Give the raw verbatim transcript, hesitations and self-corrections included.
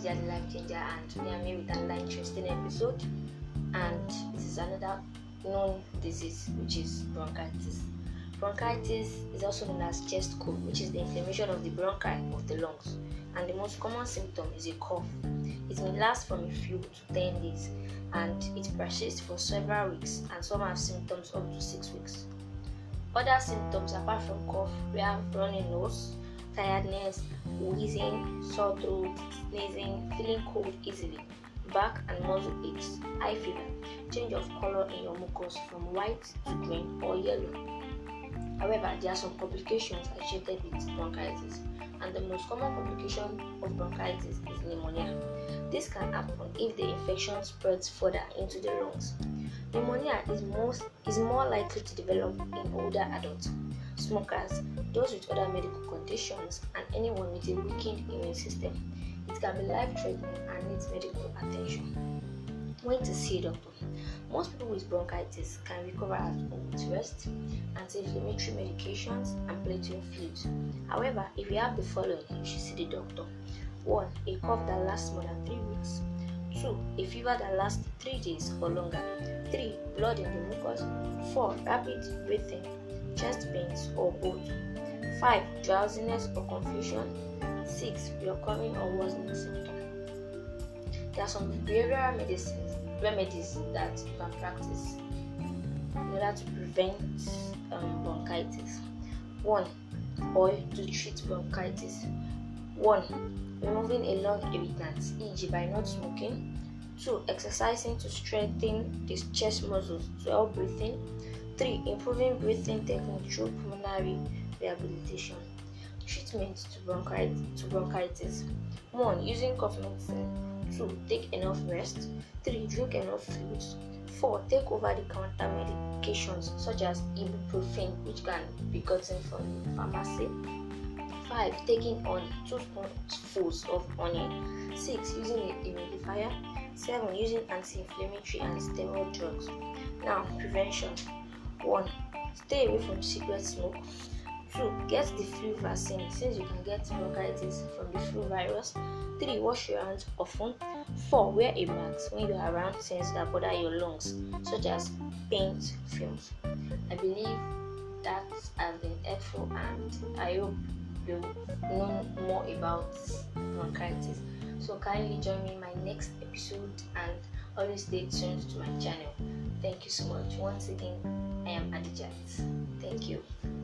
Changer, the Life Changer, and today I'm here with another interesting episode. And this is another known disease, which is bronchitis. Bronchitis is also known as chest cold, which is the inflammation of the bronchi of the lungs, and the most common symptom is a cough. It may last from a few to ten days, and it persists for several weeks, and some have symptoms up to six weeks. Other symptoms apart from cough, we have runny nose, tiredness, wheezing, sore throat, sneezing, feeling cold easily, back and muscle aches, high fever, change of color in your mucus from white to green or yellow. However, there are some complications associated with bronchitis, and the most common complication of bronchitis is pneumonia. This can happen if the infection spreads further into the lungs. Pneumonia is most is more likely to develop in older adults, smokers, those with other medical conditions, and anyone with a weakened immune system. It can be life-threatening and needs medical attention. When to see a doctor. Most people with bronchitis can recover at home with rest, anti-inflammatory medications, and plating fluids. However, if you have the following, you should see the doctor. one. A cough that lasts more than three weeks. two. A fever that lasts three days or longer. three. Blood in the mucus. four. Rapid breathing, chest pains, or both. five. Drowsiness or confusion. six. Recurring or worsening symptoms. There are some behavioral medicines, remedies that you can practice in order to prevent um, bronchitis. one. Oil to treat bronchitis. one. Removing a lung irritant, for example by not smoking. two. Exercising to strengthen the chest muscles to help breathing. three. Improving breathing technique through pulmonary rehabilitation. Treatment to bronchitis. To bronchitis. one. Using cough medicine. two. Take enough rest. three. Drink enough fluids. four. Take over-the-counter medications such as ibuprofen, which can be gotten from the pharmacy. five. Taking on two spoonfuls of honey. six. Using a humidifier. seven. Using anti-inflammatory and steroid drugs. Now, prevention. one. Stay away from cigarette smoke. two. Get the flu vaccine since you can get bronchitis from the flu virus. three. Wash your hands often. four. Wear a mask when you are around things that bother your lungs, such as paint fumes. I believe that has been helpful, and I hope you know more about bronchitis. So kindly join me in my next episode, and always stay tuned to my channel. Thank you so much. Once again, I am Adijat. Thank you.